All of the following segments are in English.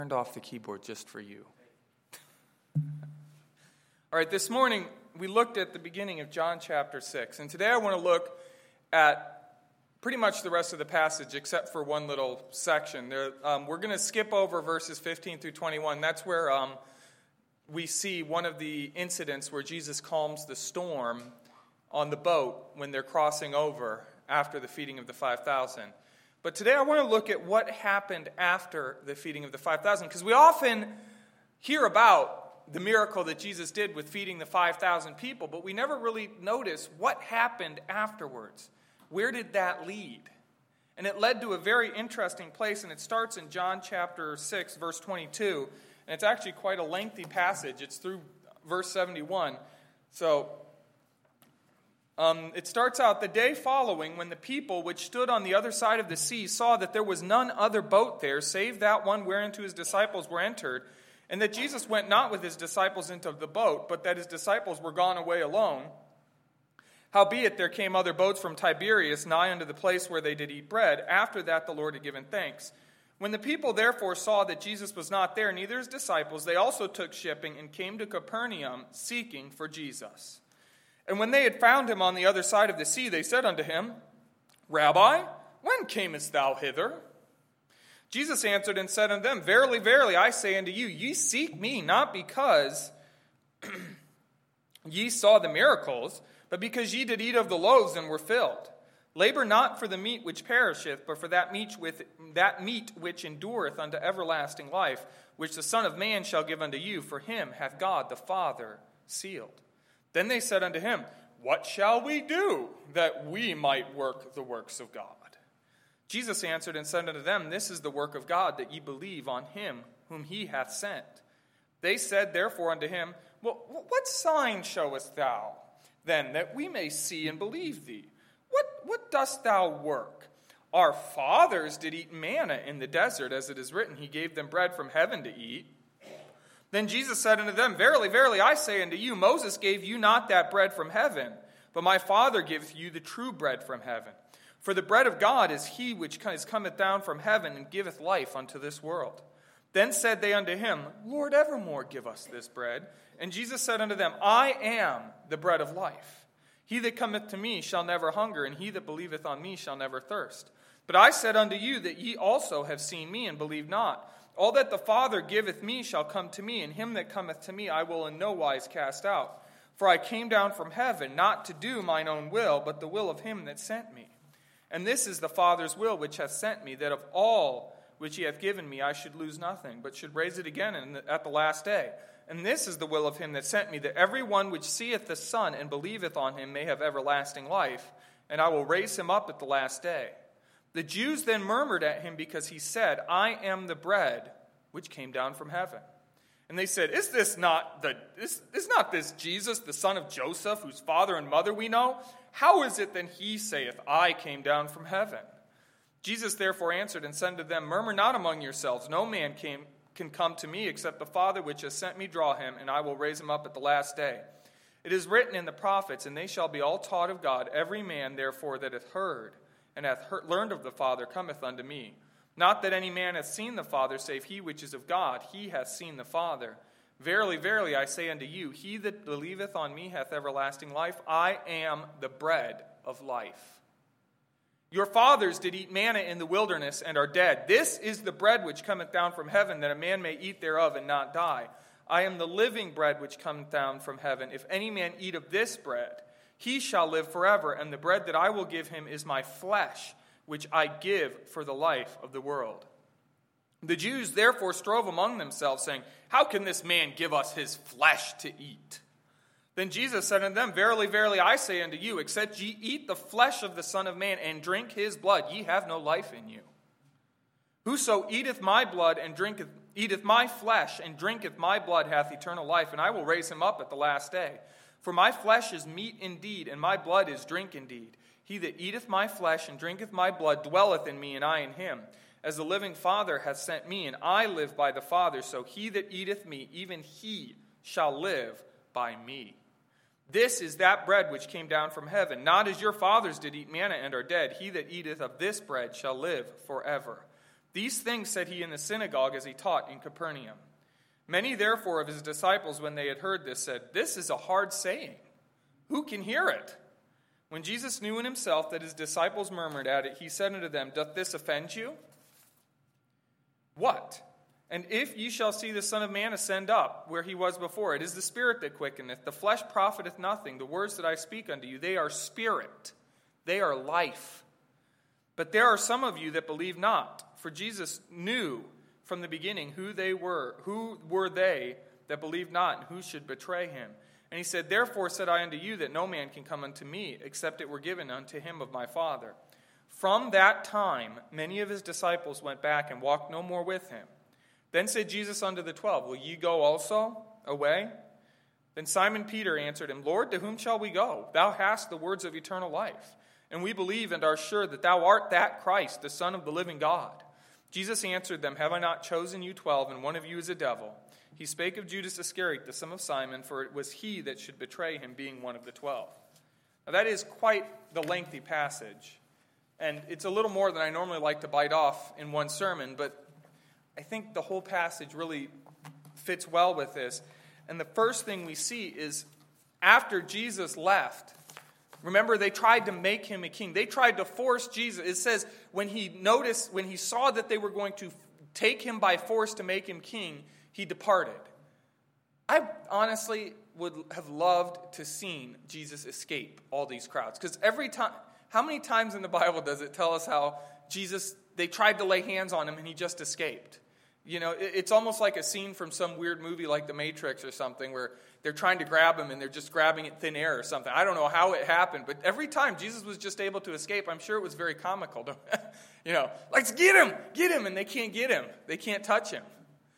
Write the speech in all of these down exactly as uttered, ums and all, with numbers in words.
Turned off the keyboard just for you. All right, this morning we looked at the beginning of John chapter six, and today I want to look at pretty much the rest of the passage except for one little section. There, um, we're going to skip over verses fifteen through twenty-one. That's where um, we see one of the incidents where Jesus calms the storm on the boat when they're crossing over after the feeding of the five thousand. But today I want to look at what happened after the feeding of the five thousand, because we often hear about the miracle that Jesus did with feeding the five thousand people, but we never really notice what happened afterwards. Where did that lead? And it led to a very interesting place, and it starts in John chapter six, verse twenty-two, and it's actually quite a lengthy passage. It's through verse seventy-one. So Um, it starts out, the day following, when the people which stood on the other side of the sea saw that there was none other boat there, save that one whereinto his disciples were entered, and that Jesus went not with his disciples into the boat, but that his disciples were gone away alone. Howbeit there came other boats from Tiberias, nigh unto the place where they did eat bread. After that the Lord had given thanks. When the people therefore saw that Jesus was not there, neither his disciples, they also took shipping and came to Capernaum, seeking for Jesus. And when they had found him on the other side of the sea, they said unto him, Rabbi, when camest thou hither? Jesus answered and said unto them, Verily, verily, I say unto you, ye seek me not because ye saw the miracles, but because ye did eat of the loaves and were filled. Labor not for the meat which perisheth, but for that meat, with, that meat which endureth unto everlasting life, which the Son of Man shall give unto you, for him hath God the Father sealed. Then they said unto him, What shall we do that we might work the works of God? Jesus answered and said unto them, This is the work of God, that ye believe on him whom he hath sent. They said therefore unto him, Well, what sign showest thou then, that we may see and believe thee? What, what dost thou work? Our fathers did eat manna in the desert, as it is written, He gave them bread from heaven to eat. Then Jesus said unto them, Verily, verily, I say unto you, Moses gave you not that bread from heaven, but my Father giveth you the true bread from heaven. For the bread of God is he which is cometh down from heaven, and giveth life unto this world. Then said they unto him, Lord, evermore give us this bread. And Jesus said unto them, I am the bread of life. He that cometh to me shall never hunger, and he that believeth on me shall never thirst. But I said unto you that ye also have seen me, and believe not. All that the Father giveth me shall come to me, and him that cometh to me I will in no wise cast out. For I came down from heaven, not to do mine own will, but the will of him that sent me. And this is the Father's will which hath sent me, that of all which he hath given me I should lose nothing, but should raise it again in the, at the last day. And this is the will of him that sent me, that every one which seeth the Son and believeth on him may have everlasting life, and I will raise him up at the last day. The Jews then murmured at him because he said, I am the bread which came down from heaven. And they said, Is this not the is, is not this Jesus, the son of Joseph, whose father and mother we know? How is it then he saith, I came down from heaven? Jesus therefore answered and said to them, Murmur not among yourselves. No man came, can come to me except the Father which has sent me draw him, and I will raise him up at the last day. It is written in the prophets, and they shall be all taught of God. Every man therefore that hath heard and hath heard, learned of the Father cometh unto me. Not that any man hath seen the Father, save he which is of God. He hath seen the Father. Verily, verily, I say unto you, he that believeth on me hath everlasting life. I am the bread of life. Your fathers did eat manna in the wilderness and are dead. This is the bread which cometh down from heaven, that a man may eat thereof and not die. I am the living bread which cometh down from heaven. If any man eat of this bread, he shall live forever, and the bread that I will give him is my flesh, which I give for the life of the world. The Jews therefore strove among themselves, saying, How can this man give us his flesh to eat? Then Jesus said unto them, Verily, verily, I say unto you, except ye eat the flesh of the Son of Man and drink his blood, ye have no life in you. Whoso eateth my blood and drinketh, eateth my flesh and drinketh my blood hath eternal life, and I will raise him up at the last day. For my flesh is meat indeed, and my blood is drink indeed. He that eateth my flesh and drinketh my blood dwelleth in me, and I in him. As the living Father hath sent me, and I live by the Father, so he that eateth me, even he shall live by me. This is that bread which came down from heaven, not as your fathers did eat manna and are dead. He that eateth of this bread shall live forever. These things said he in the synagogue as he taught in Capernaum. Many therefore of his disciples, when they had heard this, said, "This is a hard saying. Who can hear it?" When Jesus knew in himself that his disciples murmured at it, he said unto them, "Doth this offend you? What? And if ye shall see the Son of Man ascend up where he was before, it is the Spirit that quickeneth, the flesh profiteth nothing. The words that I speak unto you, they are spirit, they are life. But there are some of you that believe not, for Jesus knew from the beginning who they were, who were they that believed not, and who should betray him. And he said, Therefore said I unto you that no man can come unto me, except it were given unto him of my Father. From that time many of his disciples went back and walked no more with him. Then said Jesus unto the twelve, Will ye go also away? Then Simon Peter answered him, Lord, to whom shall we go? Thou hast the words of eternal life, and we believe and are sure that thou art that Christ, the Son of the living God. Jesus answered them, Have I not chosen you twelve, and one of you is a devil? He spake of Judas Iscariot, the son of Simon, for it was he that should betray him, being one of the twelve. Now that is quite the lengthy passage, and it's a little more than I normally like to bite off in one sermon, but I think the whole passage really fits well with this. And the first thing we see is after Jesus left, remember they tried to make him a king. They tried to force Jesus. It says when he noticed, when he saw that they were going to take him by force to make him king, he departed. I honestly would have loved to seen Jesus escape all these crowds. Because every time, how many times in the Bible does it tell us how Jesus, they tried to lay hands on him and he just escaped? You know, it's almost like a scene from some weird movie like The Matrix or something where they're trying to grab him and they're just grabbing it thin air or something. I don't know how it happened, but every time Jesus was just able to escape, I'm sure it was very comical. You know, let's get him, get him, and they can't get him. They can't touch him.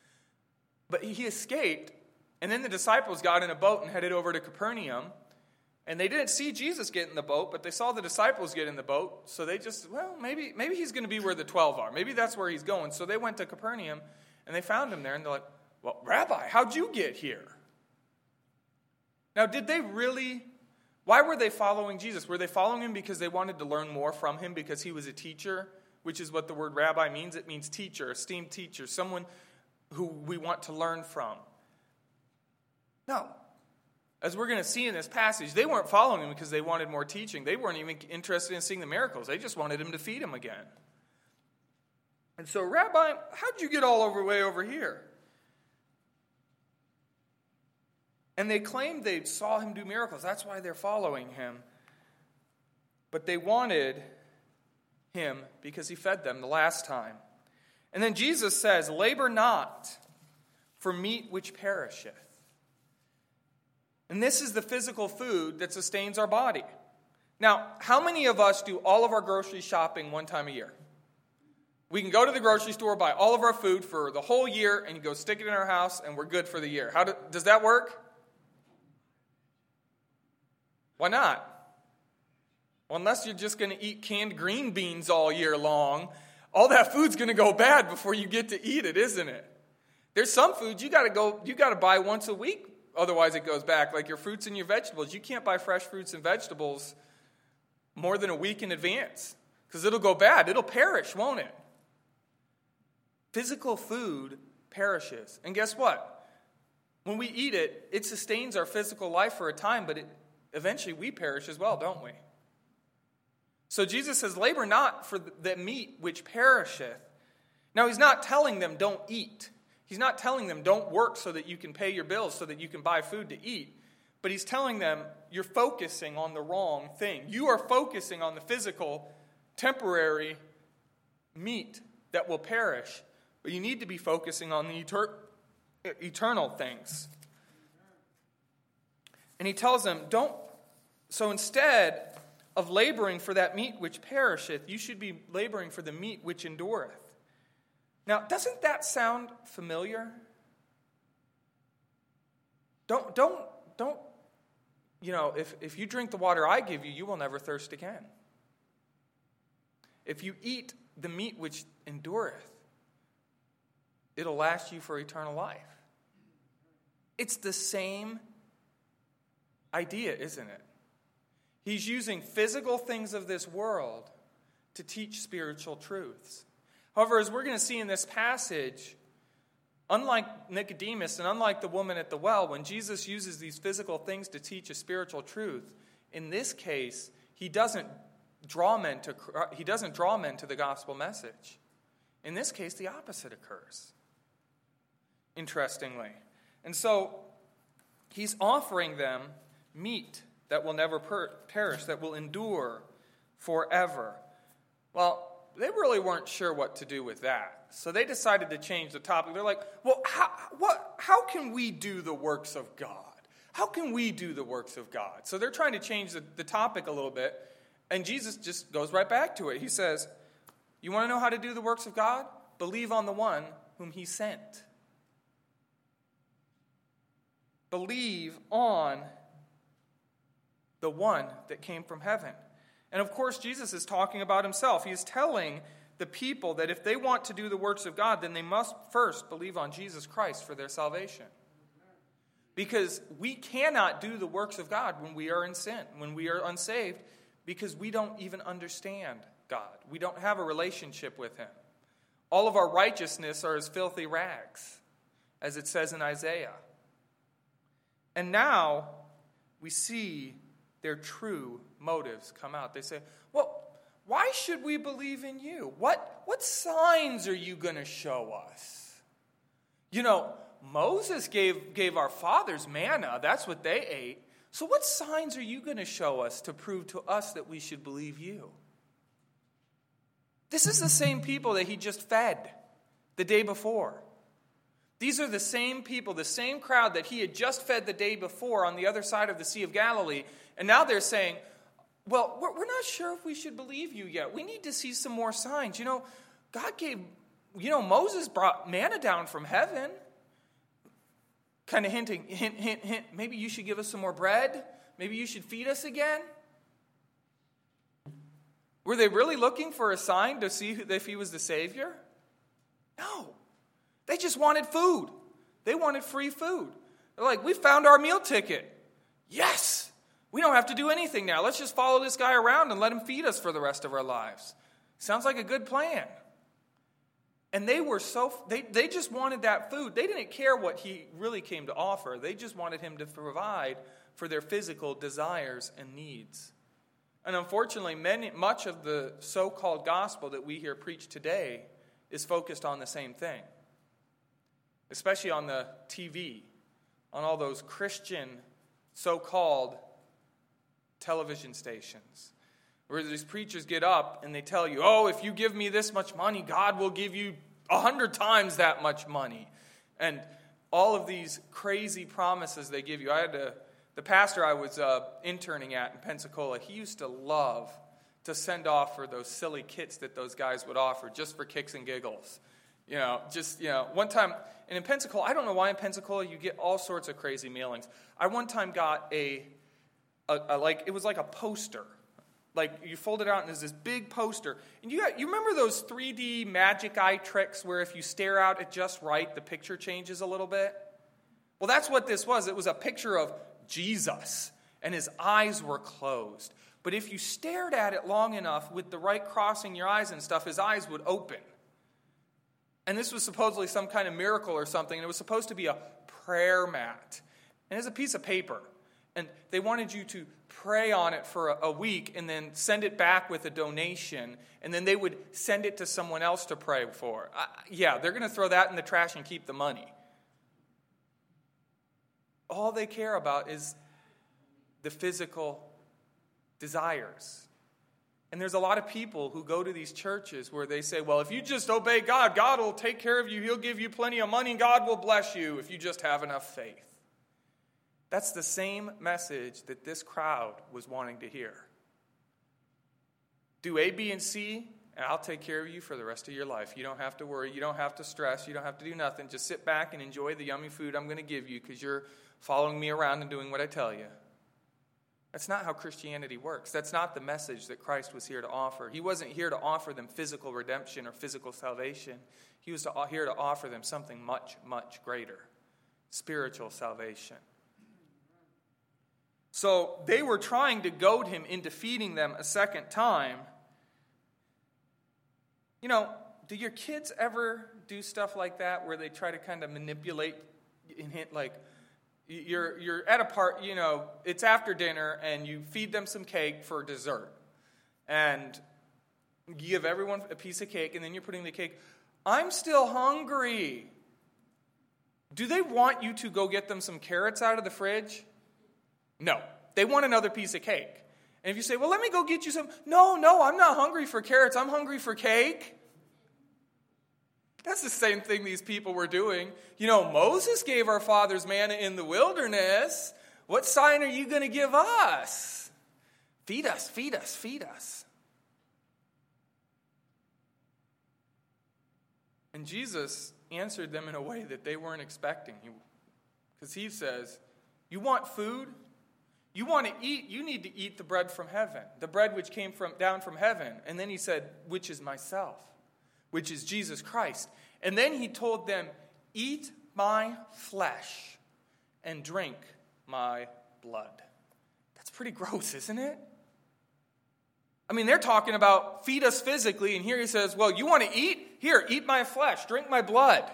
But he escaped, and then the disciples got in a boat and headed over to Capernaum, and they didn't see Jesus get in the boat, but they saw the disciples get in the boat, so they just, well, maybe maybe he's going to be where the twelve are. Maybe that's where he's going. So they went to Capernaum, and they found him there, and they're like, well, Rabbi, how'd you get here? Now, did they really, why were they following Jesus? Were they following him because they wanted to learn more from him because he was a teacher, which is what the word rabbi means? It means teacher, esteemed teacher, someone who we want to learn from. No. As we're going to see in this passage, they weren't following him because they wanted more teaching. They weren't even interested in seeing the miracles. They just wanted him to feed him again. And so, Rabbi, how'd you get all over way over here? And they claimed they saw him do miracles. That's why they're following him. But they wanted him because he fed them the last time. And then Jesus says, Labor not for meat which perisheth. And this is the physical food that sustains our body. Now, how many of us do all of our grocery shopping one time a year? We can go to the grocery store, buy all of our food for the whole year, and you go stick it in our house, and we're good for the year. How do, does that work? Why not? Well, unless you're just going to eat canned green beans all year long, all that food's going to go bad before you get to eat it, isn't it? There's some foods you got to go, you got to buy once a week. Otherwise, it goes back, like your fruits and your vegetables. You can't buy fresh fruits and vegetables more than a week in advance because it'll go bad. It'll perish, won't it? Physical food perishes. And guess what? When we eat it, it sustains our physical life for a time, but it, eventually we perish as well, don't we? So Jesus says, labor not for the meat which perisheth. Now, he's not telling them don't eat. He's not telling them don't work so that you can pay your bills, so that you can buy food to eat. But he's telling them you're focusing on the wrong thing. You are focusing on the physical, temporary meat that will perish. But you need to be focusing on the eter- eternal things. And he tells them, don't, so instead of laboring for that meat which perisheth, you should be laboring for the meat which endureth. Now, doesn't that sound familiar? Don't, don't, don't, you know, if, if you drink the water I give you, you will never thirst again. If you eat the meat which endureth, it'll last you for eternal life. It's the same idea, isn't it? He's using physical things of this world to teach spiritual truths. However, as we're going to see in this passage, unlike Nicodemus and unlike the woman at the well, when Jesus uses these physical things to teach a spiritual truth, in this case, he doesn't draw men to he doesn't draw men to the gospel message. In this case, the opposite occurs. Interestingly. And so, he's offering them meat that will never per- perish, that will endure forever. Well, they really weren't sure what to do with that. So they decided to change the topic. They're like, well, how, what, how can we do the works of God? How can we do the works of God? So they're trying to change the, the topic a little bit. And Jesus just goes right back to it. He says, you want to know how to do the works of God? Believe on the one whom he sent. Believe on the one that came from heaven. And of course, Jesus is talking about himself. He is telling the people that if they want to do the works of God, then they must first believe on Jesus Christ for their salvation. Because we cannot do the works of God when we are in sin, when we are unsaved, because we don't even understand God. We don't have a relationship with him. All of our righteousness are as filthy rags, as it says in Isaiah. And now we see their true motives come out. They say, well, why should we believe in you? What, what signs are you going to show us? You know, Moses gave, gave our fathers manna. That's what they ate. So what signs are you going to show us to prove to us that we should believe you? This is the same people that he just fed the day before. These are the same people, the same crowd that he had just fed the day before on the other side of the Sea of Galilee. And now they're saying, well, we're, we're not sure if we should believe you yet. We need to see some more signs. You know, God gave, you know, Moses brought manna down from heaven. Kind of hinting, hint, hint, hint, maybe you should give us some more bread. Maybe you should feed us again. Were they really looking for a sign to see if he was the Savior? No. They just wanted food. They wanted free food. They're like, we found our meal ticket. Yes! We don't have to do anything now. Let's just follow this guy around and let him feed us for the rest of our lives. Sounds like a good plan. And they were so, they, they just wanted that food. They didn't care what he really came to offer. They just wanted him to provide for their physical desires and needs. And unfortunately, many, much of the so-called gospel that we hear preached today is focused on the same thing. Especially on the T V, on all those Christian so-called television stations, where these preachers get up and they tell you, oh, if you give me this much money, God will give you a hundred times that much money. And all of these crazy promises they give you. I had a, the pastor I was uh, interning at in Pensacola, he used to love to send off for those silly kits that those guys would offer just for kicks and giggles. You know, just, you know, one time, and in Pensacola, I don't know why in Pensacola you get all sorts of crazy mailings. I one time got a, a, a like, it was like a poster. Like, you fold it out and there's this big poster. And you got, you remember those three D magic eye tricks where if you stare out it just right, the picture changes a little bit? Well, that's what this was. It was a picture of Jesus, and his eyes were closed. But if you stared at it long enough with the right crossing your eyes and stuff, his eyes would open. And this was supposedly some kind of miracle or something, and it was supposed to be a prayer mat. And it's a piece of paper. And they wanted you to pray on it for a, a week and then send it back with a donation. And then they would send it to someone else to pray for. Uh, yeah, they're going to throw that in the trash and keep the money. All they care about is the physical desires. And there's a lot of people who go to these churches where they say, well, if you just obey God, God will take care of you. He'll give you plenty of money. God will bless you if you just have enough faith. That's the same message that this crowd was wanting to hear. Do A, B, and C, and I'll take care of you for the rest of your life. You don't have to worry. You don't have to stress. You don't have to do nothing. Just sit back and enjoy the yummy food I'm going to give you because you're following me around and doing what I tell you. That's not how Christianity works. That's not the message that Christ was here to offer. He wasn't here to offer them physical redemption or physical salvation. He was to, here to offer them something much, much greater, spiritual salvation. So they were trying to goad him into feeding them a second time. You know, do your kids ever do stuff like that where they try to kind of manipulate and hint, like, you're you're at a part, you know, it's after dinner, and you feed them some cake for dessert. And you give everyone a piece of cake, and then you're putting the cake, I'm still hungry. Do they want you to go get them some carrots out of the fridge? No. They want another piece of cake. And if you say, well, let me go get you some. No, no, I'm not hungry for carrots. I'm hungry for cake. That's the same thing these people were doing. You know, Moses gave our fathers manna in the wilderness. What sign are you going to give us? Feed us, feed us, feed us. And Jesus answered them in a way that they weren't expecting. Because he says, you want food? You want to eat? You need to eat the bread from heaven. The bread which came from down from heaven. And then he said, which is myself. Which is Jesus Christ. And then he told them, eat my flesh and drink my blood. That's pretty gross, isn't it? I mean, they're talking about feed us physically, and here he says, well, you want to eat? Here, eat my flesh, drink my blood.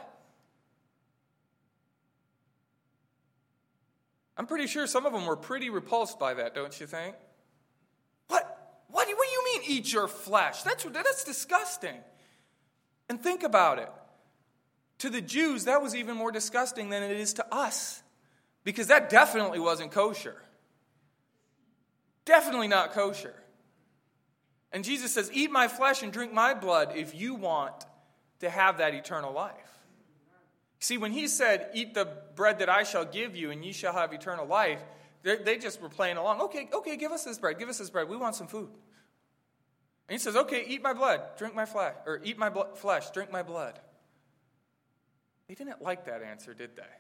I'm pretty sure some of them were pretty repulsed by that, don't you think? What? What, what do you mean, eat your flesh? That's, that's disgusting. And think about it. To the Jews, that was even more disgusting than it is to us. Because that definitely wasn't kosher. Definitely not kosher. And Jesus says, eat my flesh and drink my blood if you want to have that eternal life. See, when he said, eat the bread that I shall give you and ye shall have eternal life, they just were playing along. Okay, okay, give us this bread, give us this bread. We want some food. And he says, okay, eat my blood, drink my flesh, or eat my blo- flesh, drink my blood. They didn't like that answer, did they?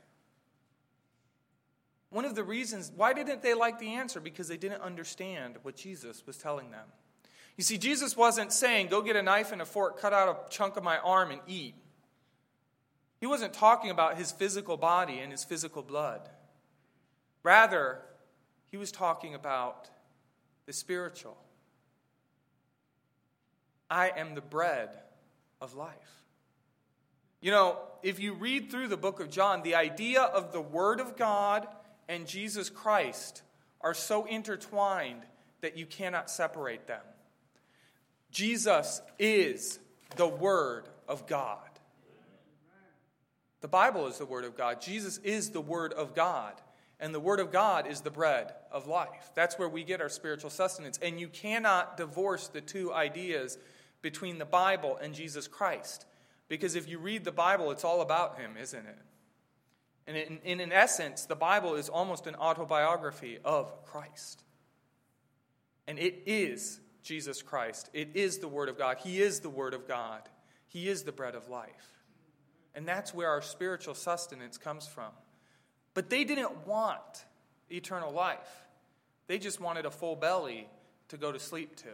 One of the reasons, why didn't they like the answer? Because they didn't understand what Jesus was telling them. You see, Jesus wasn't saying, go get a knife and a fork, cut out a chunk of my arm and eat. He wasn't talking about his physical body and his physical blood. Rather, he was talking about the spiritual. I am the bread of life. You know, if you read through the book of John, the idea of the Word of God and Jesus Christ are so intertwined that you cannot separate them. Jesus is the Word of God. The Bible is the Word of God. Jesus is the Word of God. And the Word of God is the bread of life. That's where we get our spiritual sustenance. And you cannot divorce the two ideas between the Bible and Jesus Christ. Because if you read the Bible, it's all about him, isn't it? And in, in, in essence, the Bible is almost an autobiography of Christ. And it is Jesus Christ. It is the Word of God. He is the Word of God. He is the bread of life. And that's where our spiritual sustenance comes from. But they didn't want eternal life. They just wanted a full belly to go to sleep to.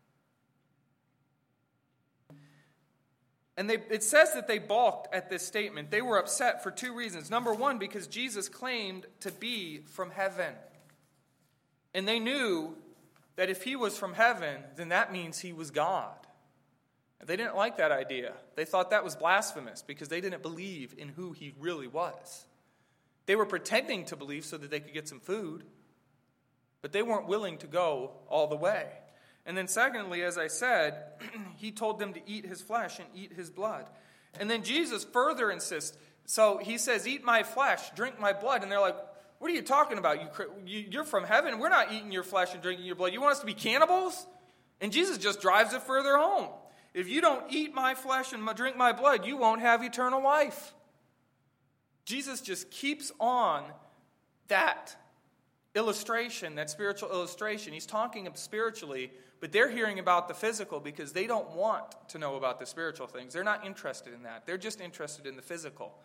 And they, it says that they balked at this statement. They were upset for two reasons. Number one, because Jesus claimed to be from heaven. And they knew that if he was from heaven, then that means he was God. They didn't like that idea. They thought that was blasphemous because they didn't believe in who he really was. They were pretending to believe so that they could get some food, but they weren't willing to go all the way. And then secondly, as I said, he told them to eat his flesh and eat his blood. And then Jesus further insists. So he says, eat my flesh, drink my blood. And they're like, what are you talking about? You, you're from heaven. We're not eating your flesh and drinking your blood. You want us to be cannibals? And Jesus just drives it further home. If you don't eat my flesh and drink my blood, you won't have eternal life. Jesus just keeps on that illustration, that spiritual illustration. He's talking spiritually, but they're hearing about the physical because they don't want to know about the spiritual things. They're not interested in that. They're just interested in the physical.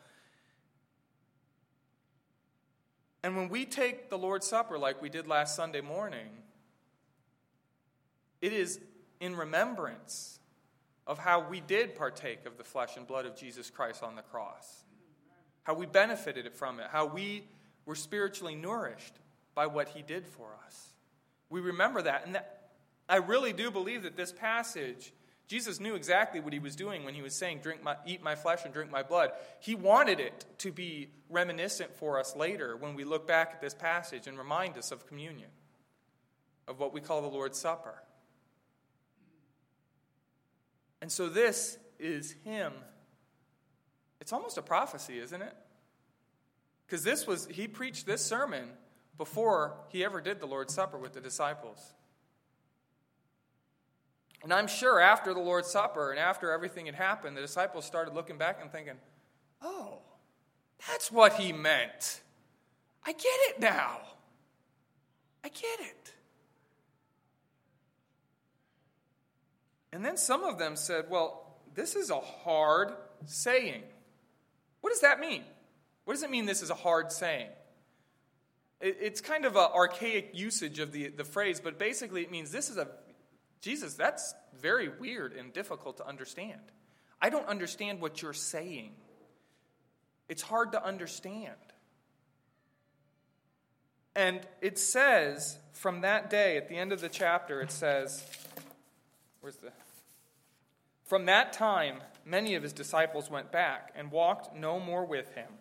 And when we take the Lord's Supper like we did last Sunday morning, it is in remembrance of how we did partake of the flesh and blood of Jesus Christ on the cross. How we benefited from it. How we were spiritually nourished by what he did for us. We remember that. And that, I really do believe that this passage Jesus knew exactly what he was doing when he was saying, "Drink my, eat my flesh and drink my blood." He wanted it to be reminiscent for us later when we look back at this passage and remind us of communion, of what we call the Lord's Supper. And so this is him. It's almost a prophecy, isn't it? Because this was, he preached this sermon before he ever did the Lord's Supper with the disciples. And I'm sure after the Lord's Supper and after everything had happened, the disciples started looking back and thinking, oh, that's what he meant. I get it now. I get it. And then some of them said, well, this is a hard saying. What does that mean? What does it mean this is a hard saying? It's kind of an archaic usage of the, the phrase, but basically it means this is a, Jesus, that's very weird and difficult to understand. I don't understand what you're saying. It's hard to understand. And it says, from that day, at the end of the chapter, it says, where's the... From that time, many of his disciples went back and walked no more with him.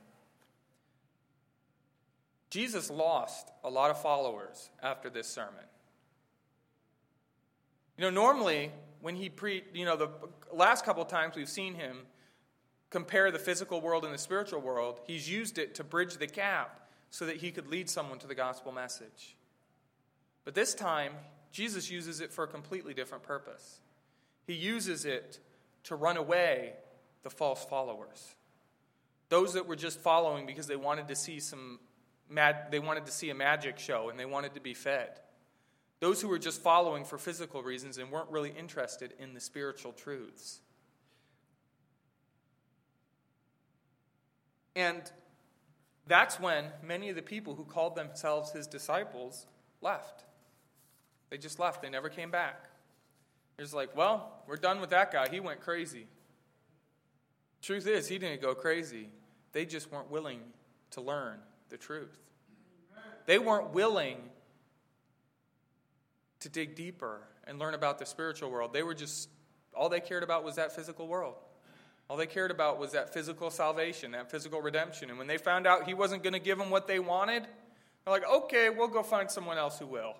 Jesus lost a lot of followers after this sermon. You know, normally, when he preached, you know, the last couple of times we've seen him compare the physical world and the spiritual world, he's used it to bridge the gap so that he could lead someone to the gospel message. But this time, Jesus uses it for a completely different purpose. He uses it to run away the false followers. Those that were just following because they wanted to see some mad, they wanted to see a magic show and they wanted to be fed. Those who were just following for physical reasons and weren't really interested in the spiritual truths. And that's when many of the people who called themselves his disciples left. They just left. They never came back. They're just like, well, we're done with that guy. He went crazy. Truth is, he didn't go crazy. They just weren't willing to learn the truth. They weren't willing to dig deeper and learn about the spiritual world. They were just, all they cared about was that physical world. All they cared about was that physical salvation, that physical redemption. And when they found out he wasn't going to give them what they wanted, they're like, okay, we'll go find someone else who will.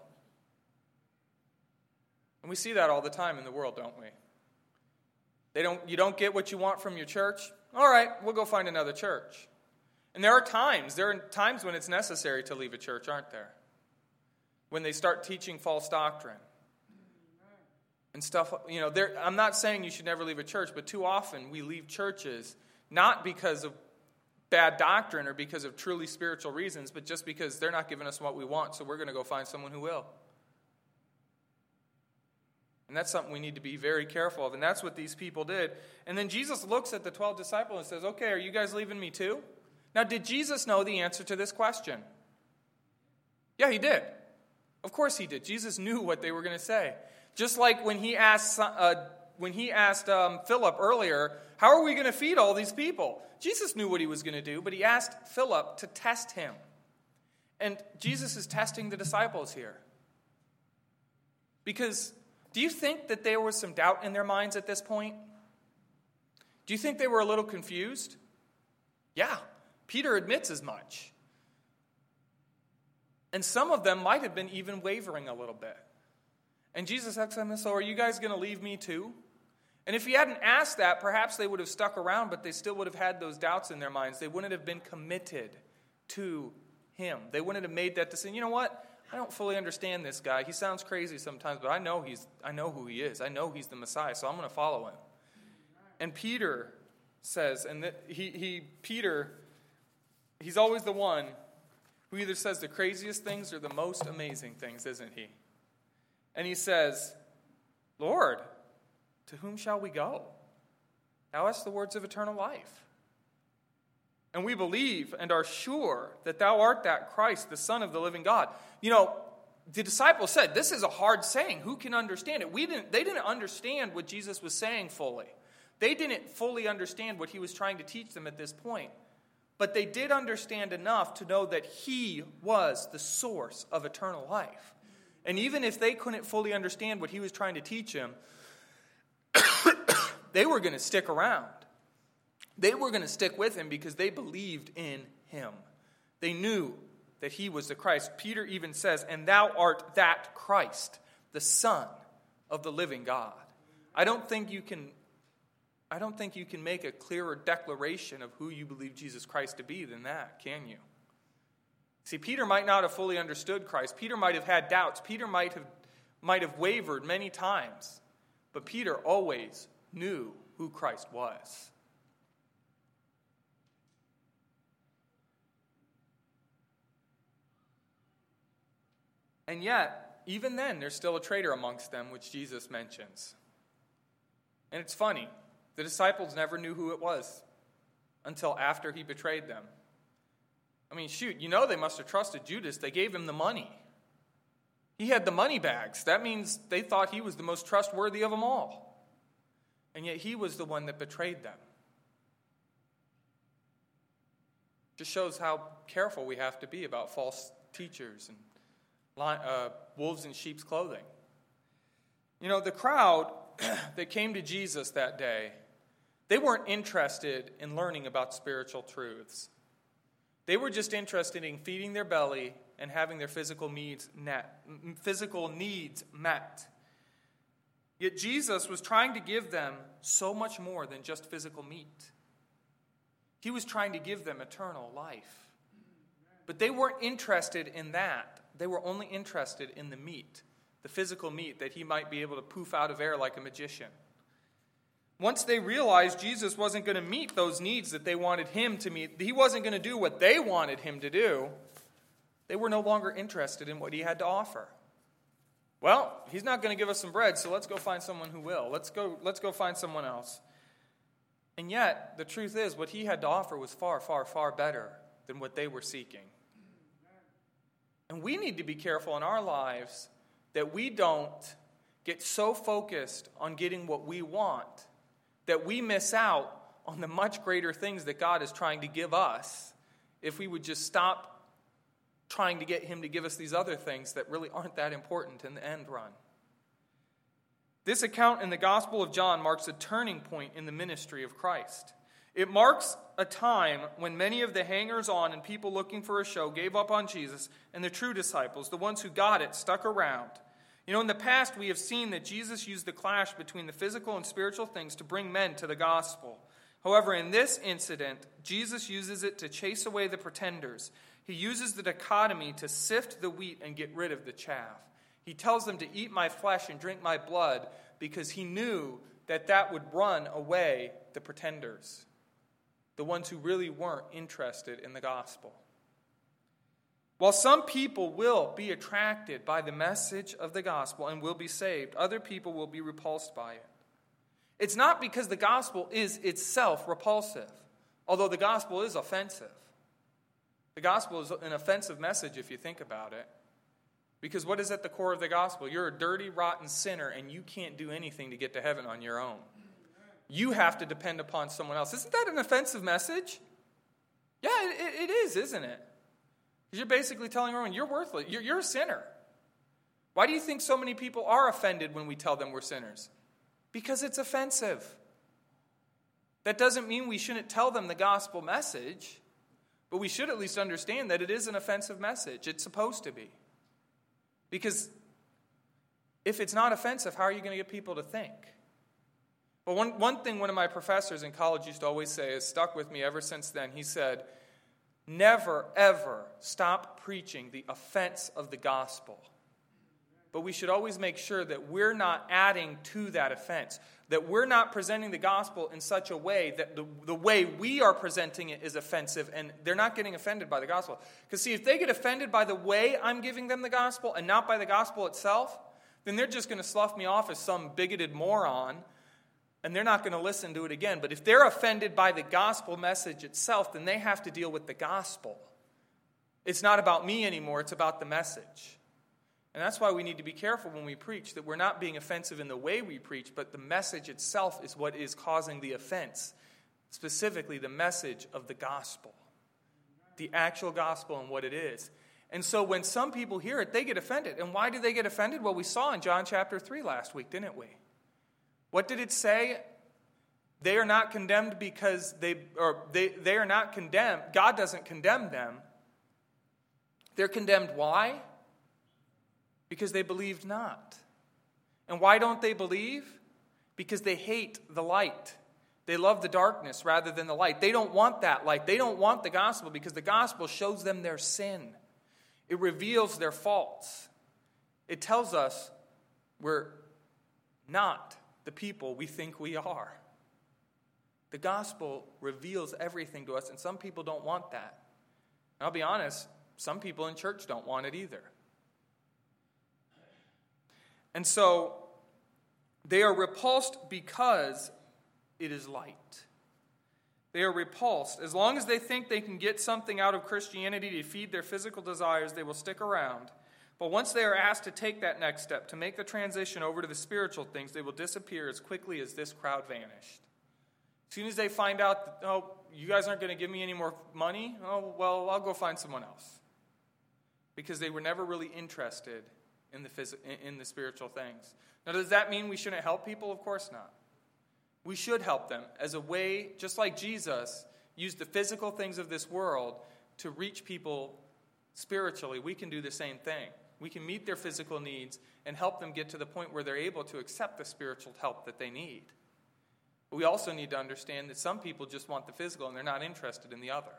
And we see that all the time in the world, don't we? They don't. You don't get what you want from your church? All right, we'll go find another church. And there are times, there are times when it's necessary to leave a church, aren't there? When they start teaching false doctrine and stuff. You know, there, I'm not saying you should never leave a church, but too often we leave churches not because of bad doctrine or because of truly spiritual reasons, but just because they're not giving us what we want, so we're going to go find someone who will. And that's something we need to be very careful of, and that's what these people did. And then Jesus looks at the twelve disciples and says, okay, are you guys leaving me too? Now, did Jesus know the answer to this question? Yeah, he did. Of course he did. Jesus knew what they were going to say. Just like when he asked uh, when he asked um, Philip earlier, how are we going to feed all these people? Jesus knew what he was going to do, but he asked Philip to test him. And Jesus is testing the disciples here. Because do you think that there was some doubt in their minds at this point? Do you think they were a little confused? Yeah, Peter admits as much. And some of them might have been even wavering a little bit. And Jesus asked them, so are you guys going to leave me too? And if he hadn't asked that, perhaps they would have stuck around, but they still would have had those doubts in their minds. They wouldn't have been committed to him. They wouldn't have made that decision. You know what? I don't fully understand this guy. He sounds crazy sometimes, but I know he's I know who he is. I know he's the Messiah, so I'm going to follow him. And Peter says, and that he he Peter, he's always the one who either says the craziest things or the most amazing things, isn't he? And he says, Lord, to whom shall we go? Thou hast the words of eternal life. And we believe and are sure that thou art that Christ, the Son of the living God. You know, the disciples said, this is a hard saying. Who can understand it? We didn't. They didn't understand what Jesus was saying fully. They didn't fully understand what he was trying to teach them at this point. But they did understand enough to know that he was the source of eternal life. And even if they couldn't fully understand what he was trying to teach them, they were going to stick around. They were going to stick with him because they believed in him. They knew that he was the Christ. Peter even says, and thou art that Christ, the Son of the living God. I don't think you can, I don't think you can make a clearer declaration of who you believe Jesus Christ to be than that, can you? See, Peter might not have fully understood Christ. Peter might have had doubts. Peter might have, might have wavered many times. But Peter always knew who Christ was. And yet, even then, there's still a traitor amongst them, which Jesus mentions. And it's funny. The disciples never knew who it was until after he betrayed them. I mean, shoot, you know they must have trusted Judas. They gave him the money. He had the money bags. That means they thought he was the most trustworthy of them all. And yet he was the one that betrayed them. Just shows how careful we have to be about false teachers and Uh, wolves in sheep's clothing. You know, the crowd that came to Jesus that day, they weren't interested in learning about spiritual truths. They were just interested in feeding their belly and having their physical needs met, physical needs met. Yet Jesus was trying to give them so much more than just physical meat. He was trying to give them eternal life. But they weren't interested in that. They were only interested in the meat, the physical meat, that he might be able to poof out of air like a magician. Once they realized Jesus wasn't going to meet those needs that they wanted him to meet, he wasn't going to do what they wanted him to do, they were no longer interested in what he had to offer. Well, he's not going to give us some bread, so let's go find someone who will. Let's go, let's go find someone else. And yet, the truth is, what he had to offer was far, far, far better than what they were seeking. And we need to be careful in our lives that we don't get so focused on getting what we want that we miss out on the much greater things that God is trying to give us if we would just stop trying to get him to give us these other things that really aren't that important in the end run. This account in the Gospel of John marks a turning point in the ministry of Christ. It marks a time when many of the hangers-on and people looking for a show gave up on Jesus, and the true disciples, the ones who got it, stuck around. You know, in the past, we have seen that Jesus used the clash between the physical and spiritual things to bring men to the gospel. However, in this incident, Jesus uses it to chase away the pretenders. He uses the dichotomy to sift the wheat and get rid of the chaff. He tells them to eat my flesh and drink my blood because he knew that that would run away the pretenders, the ones who really weren't interested in the gospel. While some people will be attracted by the message of the gospel and will be saved, other people will be repulsed by it. It's not because the gospel is itself repulsive, although the gospel is offensive. The gospel is an offensive message if you think about it. Because what is at the core of the gospel? You're a dirty, rotten sinner, and you can't do anything to get to heaven on your own. You have to depend upon someone else. Isn't that an offensive message? Yeah, it, it is, isn't it? Because you're basically telling everyone, you're worthless. You're, you're a sinner. Why do you think so many people are offended when we tell them we're sinners? Because it's offensive. That doesn't mean we shouldn't tell them the gospel message, but we should at least understand that it is an offensive message. It's supposed to be. Because if it's not offensive, how are you going to get people to think? But one, one thing one of my professors in college used to always say has stuck with me ever since then. He said, never, ever stop preaching the offense of the gospel. But we should always make sure that we're not adding to that offense, that we're not presenting the gospel in such a way that the, the way we are presenting it is offensive, and they're not getting offended by the gospel. Because see, if they get offended by the way I'm giving them the gospel and not by the gospel itself, then they're just going to slough me off as some bigoted moron, and they're not going to listen to it again. But if they're offended by the gospel message itself, then they have to deal with the gospel. It's not about me anymore, it's about the message. And that's why we need to be careful when we preach, that we're not being offensive in the way we preach, but the message itself is what is causing the offense. Specifically, the message of the gospel. The actual gospel and what it is. And so when some people hear it, they get offended. And why do they get offended? Well, we saw in John chapter three last week, didn't we? What did it say They are not condemned because they, or they, they are not condemned. God doesn't condemn them. They're condemned. Why? Because they believed not. And why don't they believe? Because they hate the light. They love the darkness rather than the light. They don't want that light. They don't want the gospel because the gospel shows them their sin. It reveals their faults. It tells us we're not the people we think we are. The gospel reveals everything to us, and some people don't want that. And I'll be honest, some people in church don't want it either. And so they are repulsed because it is light. They are repulsed. As long as they think they can get something out of Christianity to feed their physical desires, they will stick around. But once they are asked to take that next step, to make the transition over to the spiritual things, they will disappear as quickly as this crowd vanished. As soon as they find out, that, oh, you guys aren't going to give me any more money, oh, well, I'll go find someone else. Because they were never really interested in the phys- in the spiritual things. Now, does that mean we shouldn't help people? Of course not. We should help them as a way, just like Jesus used the physical things of this world to reach people spiritually. We can do the same thing. We can meet their physical needs and help them get to the point where they're able to accept the spiritual help that they need. But we also need to understand that some people just want the physical and they're not interested in the other.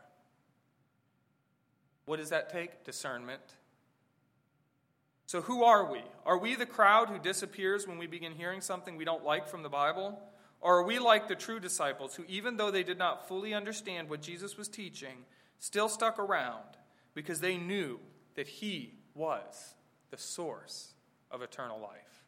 What does that take? Discernment. So who are we? Are we the crowd who disappears when we begin hearing something we don't like from the Bible? Or are we like the true disciples who, even though they did not fully understand what Jesus was teaching, still stuck around because they knew that he was the source of eternal life?